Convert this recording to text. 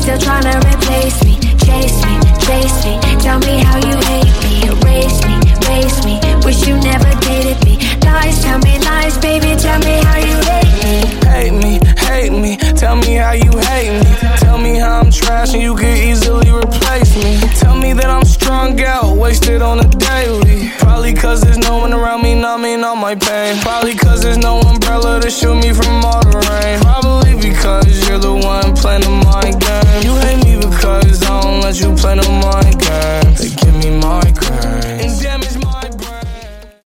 still tryna replace me. Chase me, chase me. Tell me how you hate me. Erase me, erase me. Wish you never dated me. Lies, tell me lies, baby. Tell me how you hate me. Hate me, hate me. Tell me how you hate me. Tell me how I'm trash and you could easily replace me. Tell me that I'm strung out, wasted on a daily. Probably cause there's no one around me numbing all my pain. Probably cause there's no umbrella to shield me from all the rain.